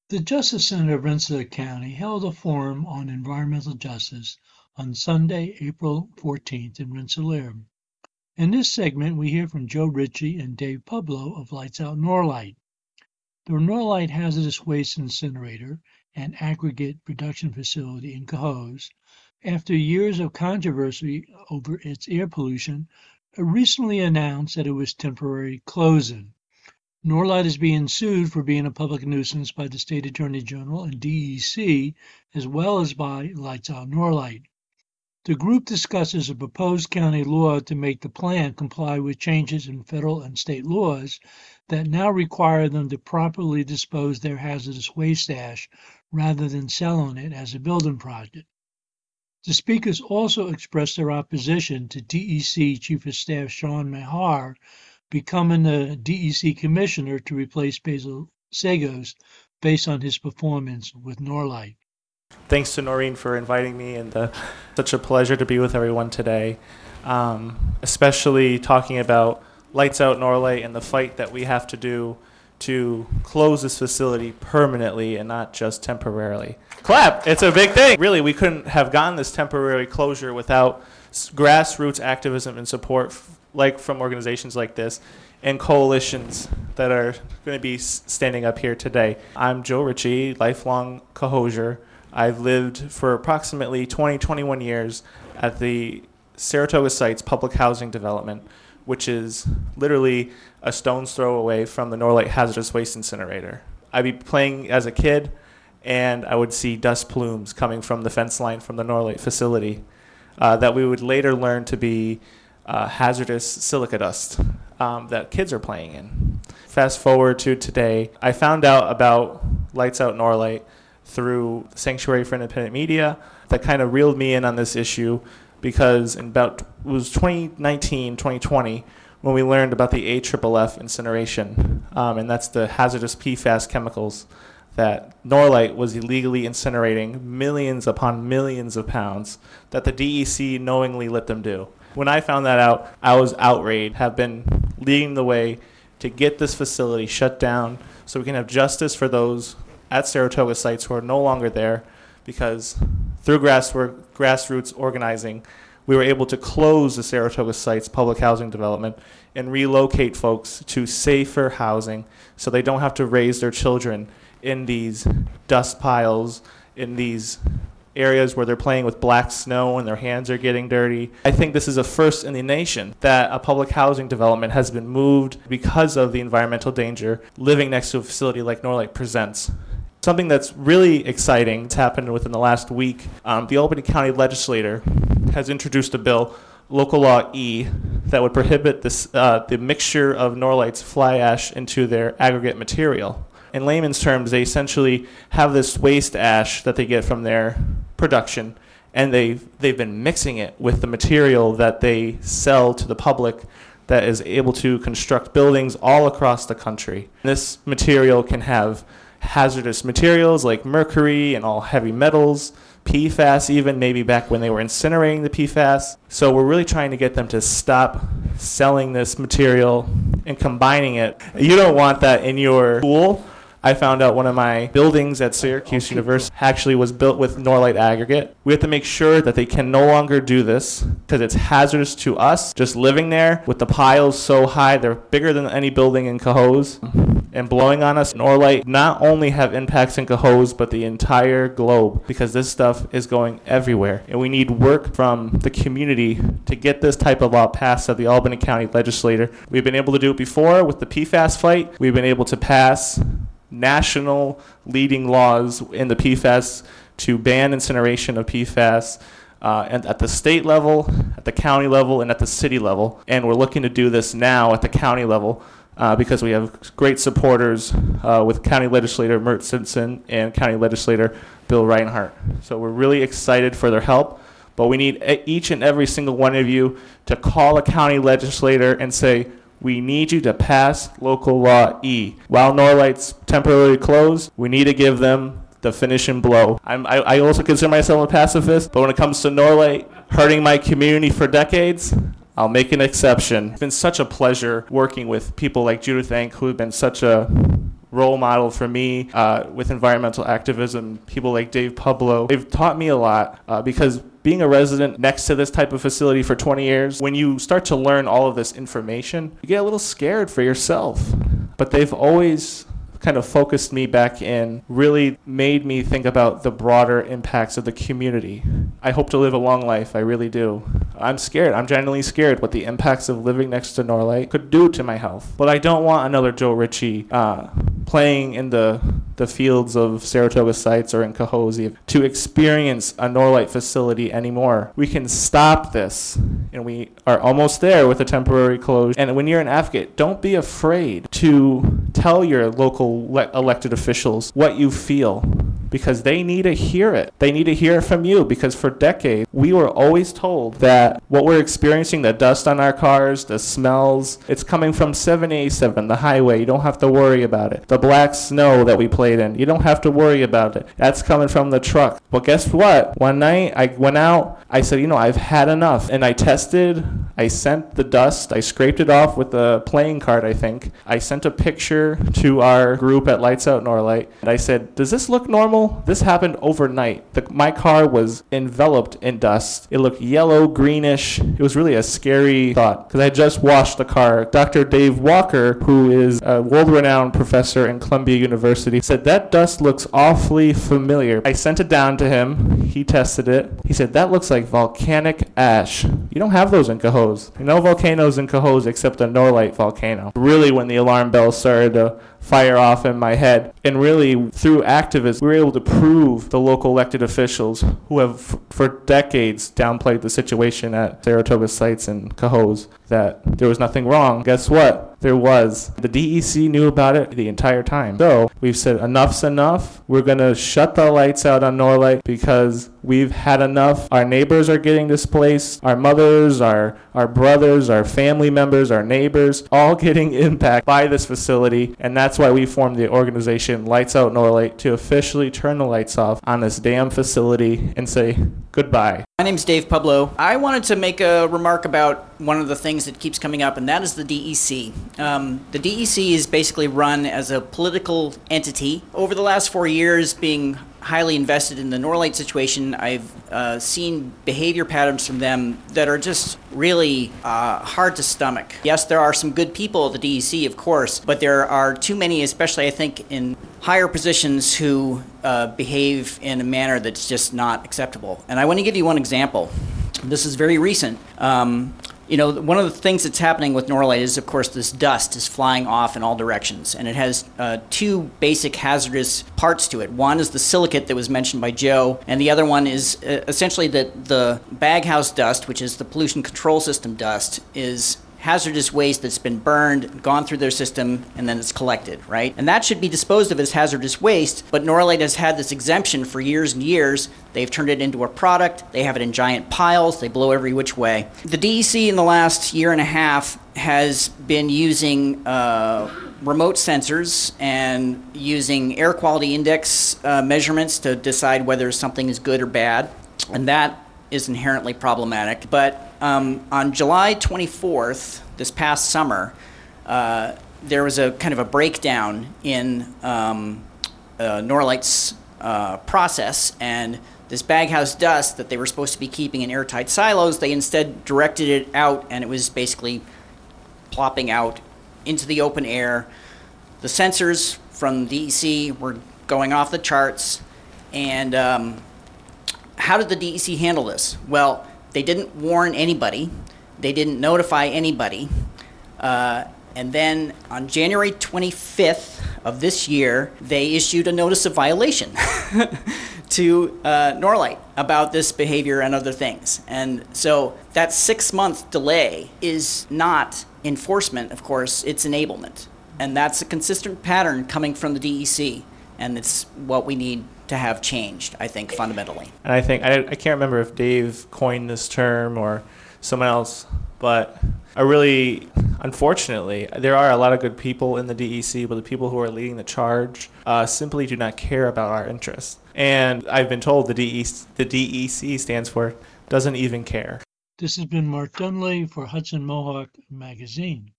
The Justice Center of Rensselaer County held a forum on environmental justice on Sunday, April 14th in Rensselaer. In this segment, we hear from Joe Ritchie and Dave Publo of Lights Out Norlite. The Norlite hazardous waste incinerator and aggregate production facility in Cohoes, after years of controversy over its air pollution, recently announced that it was temporarily closing. Norlite is being sued for being a public nuisance by the State Attorney General and DEC, as well as by Lights Out Norlite. The group discusses a proposed county law to make the plant comply with changes in federal and state laws that now require them to properly dispose their hazardous waste ash rather than selling it as a building project. The speakers also expressed their opposition to DEC Chief of Staff Sean Mahar becoming the DEC commissioner to replace Basil Sagos based on his performance with Norlite. Thanks to Noreen for inviting me, and such a pleasure to be with everyone today, especially talking about Lights Out Norlite and the fight that we have to do to close this facility permanently and not just temporarily. Clap! It's a big thing. Really, we couldn't have gotten this temporary closure without grassroots activism and support from organizations like this and coalitions that are going to be standing up here today. I'm Joe Ritchie, lifelong Cohosier. I've lived for approximately 21 years at the Saratoga Sites Public Housing Development, which is literally a stone's throw away from the Norlite Hazardous Waste Incinerator. I'd be playing as a kid, and I would see dust plumes coming from the fence line from the Norlite facility that we would later learn to be hazardous silica dust that kids are playing in. Fast forward to today, I found out about Lights Out Norlite through Sanctuary for Independent Media that kind of reeled me in on this issue because it was 2019, 2020 when we learned about the AFFF incineration, and that's the hazardous PFAS chemicals that Norlite was illegally incinerating millions upon millions of pounds that the DEC knowingly let them do. When I found that out, I was outraged, have been leading the way to get this facility shut down so we can have justice for those at Saratoga Sites who are no longer there, because through grassroots organizing, we were able to close the Saratoga Sites Public Housing Development and relocate folks to safer housing so they don't have to raise their children in these dust piles, in these areas where they're playing with black snow and their hands are getting dirty. I think this is a first in the nation that a public housing development has been moved because of the environmental danger living next to a facility like Norlite presents. Something that's really exciting that's happened within the last week, the Albany County Legislature has introduced a bill, Local Law E, that would prohibit the mixture of Norlite's fly ash into their aggregate material. In layman's terms, they essentially have this waste ash that they get from their production, and they've been mixing it with the material that they sell to the public that is able to construct buildings all across the country. This material can have hazardous materials like mercury and all heavy metals, PFAS even, maybe back when they were incinerating the PFAS. So we're really trying to get them to stop selling this material and combining it. You don't want that in your pool. I found out one of my buildings at Syracuse University actually was built with Norlite aggregate. We have to make sure that they can no longer do this because it's hazardous to us just living there with the piles so high. They're bigger than any building in Cohoes and blowing on us. Norlite not only have impacts in Cohoes but the entire globe because this stuff is going everywhere. And we need work from the community to get this type of law passed at the Albany County Legislature. We've been able to do it before with the PFAS fight. We've been able to pass national leading laws in the PFAS to ban incineration of PFAS and at the state level, at the county level, and at the city level. And we're looking to do this now at the county level because we have great supporters with County Legislator Mert Simpson and County Legislator Bill Reinhart. So we're really excited for their help, but we need each and every single one of you to call a county legislator and say, we need you to pass Local Law E. While Norlite's temporarily closed, we need to give them the finishing blow. I also consider myself a pacifist, but when it comes to Norlite hurting my community for decades, I'll make an exception. It's been such a pleasure working with people like Judith Enck, who have been such a role model for me with environmental activism. People like Dave Pablo, they've taught me a lot because being a resident next to this type of facility for 20 years, when you start to learn all of this information, you get a little scared for yourself. But they've always kind of focused me back in, really made me think about the broader impacts of the community. I hope to live a long life, I really do. I'm scared, I'm genuinely scared what the impacts of living next to Norlite could do to my health. But I don't want another Joe Ritchie playing in the fields of Saratoga sites or in Cohoes to experience a Norlite facility anymore. We can stop this, and we are almost there with a temporary closure. And when you're an advocate, don't be afraid to tell your local elected officials what you feel, because they need to hear it. They need to hear it from you, because for decades, we were always told that what we're experiencing, the dust on our cars, the smells, it's coming from 787, the highway. You don't have to worry about it. The black snow that we played in, you don't have to worry about it. That's coming from the truck. Well, guess what? One night, I went out, I said, I've had enough. And I tested, I sent the dust, I scraped it off with a playing card, I think. I sent a picture to our group at Lights Out Norlite, and I said, does this look normal? This happened overnight. My car was enveloped in dust. It looked yellow, greenish. It was really a scary thought, because I had just washed the car. Dr. Dave Walker, who is a world-renowned professor in Columbia University, said, that dust looks awfully familiar. I sent it down to him. He tested it. He said, that looks like volcanic ash. You don't have those in Cohoes. No volcanoes in Cohoes except the Norlite volcano. Really, when the alarm bells started to fire off in my head. And really, through activism, we were able to prove the local elected officials who have for decades downplayed the situation at Saratoga sites and Cohoes that there was nothing wrong. Guess what? There was. The DEC knew about it the entire time. So we've said enough's enough. We're going to shut the lights out on Norlite because we've had enough. Our neighbors are getting displaced. Our mothers, our brothers, our family members, our neighbors, all getting impacted by this facility. And that's why we formed the organization Lights Out Norlite, to officially turn the lights off on this damn facility and say goodbye. My name's Dave Pablo. I wanted to make a remark about one of the things that keeps coming up, and that is the DEC. The DEC is basically run as a political entity. Over the last 4 years, being highly invested in the Norlite situation, I've seen behavior patterns from them that are just really hard to stomach. Yes, there are some good people at the DEC, of course, but there are too many, especially I think in higher positions, who behave in a manner that's just not acceptable. And I want to give you one example. This is very recent. One of the things that's happening with Norlite is, of course, this dust is flying off in all directions, and it has two basic hazardous parts to it. One is the silicate that was mentioned by Joe, and the other one is essentially that the baghouse dust, which is the pollution control system dust, is hazardous waste that's been burned, gone through their system, and then it's collected, right? And that should be disposed of as hazardous waste, but Norlite has had this exemption for years and years. They've turned it into a product. They have it in giant piles. They blow every which way. The DEC in the last year and a half has been using remote sensors and using air quality index measurements to decide whether something is good or bad, and that is inherently problematic. But on July 24th, this past summer, there was a kind of a breakdown in Norlite's process, and this baghouse dust that they were supposed to be keeping in airtight silos, they instead directed it out, and it was basically plopping out into the open air. The sensors from DEC were going off the charts, and how did the DEC handle this? Well, they didn't warn anybody. They didn't notify anybody. And then on January 25th of this year, they issued a notice of violation to Norlite about this behavior and other things. And so that 6-month delay is not enforcement, of course, it's enablement. And that's a consistent pattern coming from the DEC. And it's what we need to have changed, I think, fundamentally. And I think, I can't remember if Dave coined this term or someone else, but unfortunately, there are a lot of good people in the DEC, but the people who are leading the charge simply do not care about our interests. And I've been told the DEC stands for doesn't even care. This has been Mark Dunley for Hudson Mohawk Magazine.